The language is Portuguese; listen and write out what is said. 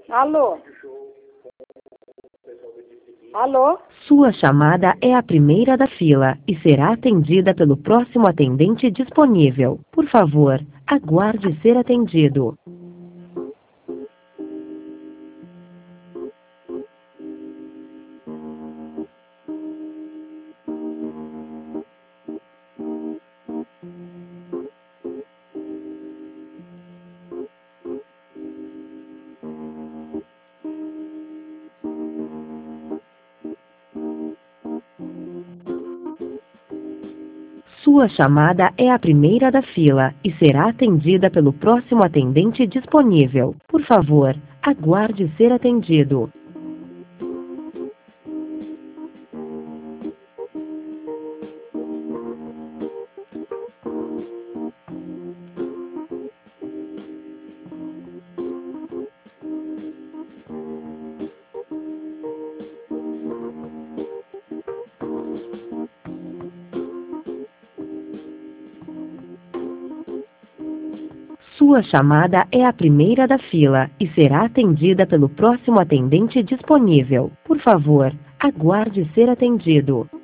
Alô? Alô? Sua chamada é a primeira da fila e será atendida pelo próximo atendente disponível. Por favor, aguarde ser atendido. Sua chamada é a primeira da fila e será atendida pelo próximo atendente disponível. Por favor, aguarde ser atendido. Sua chamada é a primeira da fila e será atendida pelo próximo atendente disponível. Por favor, aguarde ser atendido.